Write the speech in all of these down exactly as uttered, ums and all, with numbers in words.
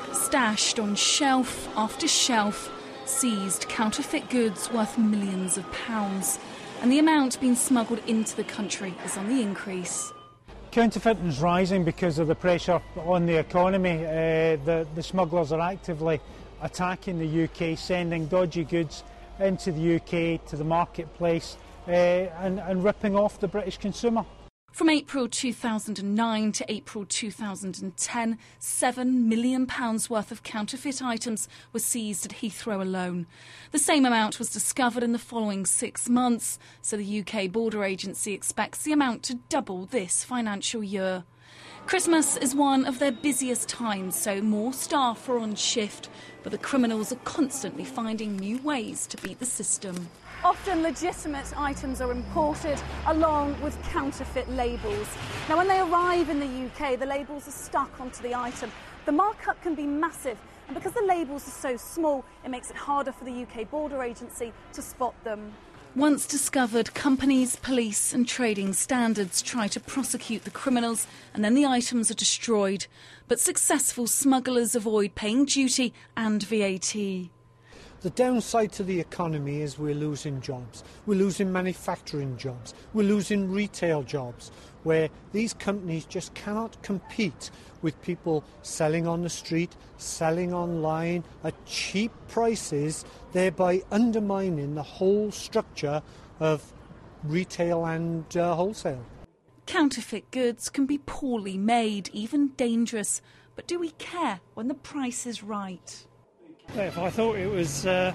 Stashed on shelf after shelf, seized counterfeit goods worth millions of pounds. And the amount being smuggled into the country is on the increase. Counterfeiting is rising because of the pressure on the economy. Uh, the, the smugglers are actively attacking the U K, sending dodgy goods into the U K, to the marketplace, uh, and, and ripping off the British consumer. From April two thousand nine to April two thousand ten, seven million pounds worth of counterfeit items were seized at Heathrow alone. The same amount was discovered in the following six months, so the U K Border Agency expects the amount to double this financial year. Christmas is one of their busiest times, so more staff are on shift, but the criminals are constantly finding new ways to beat the system. Often legitimate items are imported along with counterfeit labels. Now, when they arrive in the U K, the labels are stuck onto the item. The markup can be massive, and because the labels are so small, it makes it harder for the U K Border Agency to spot them. Once discovered, companies, police and trading standards try to prosecute the criminals, and then the items are destroyed. But successful smugglers avoid paying duty and V A T. The downside to the economy is we're losing jobs. We're losing manufacturing jobs. We're losing retail jobs, where these companies just cannot compete with people selling on the street, selling online at cheap prices, thereby undermining the whole structure of retail and uh, wholesale. Counterfeit goods can be poorly made, even dangerous. But do we care when the price is right? If I thought it was uh,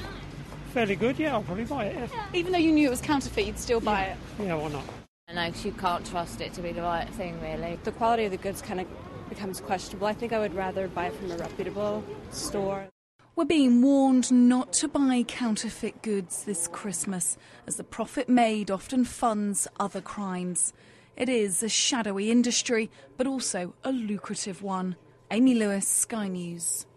fairly good, yeah, I'll probably buy it. Yeah. Even though you knew it was counterfeit, you'd still buy yeah. it? Yeah, why not? And like, you can't trust it to be the right thing, really. The quality of the goods kind of becomes questionable. I think I would rather buy from a reputable store. We're being warned not to buy counterfeit goods this Christmas, as the profit made often funds other crimes. It is a shadowy industry, but also a lucrative one. Amy Lewis, Sky News.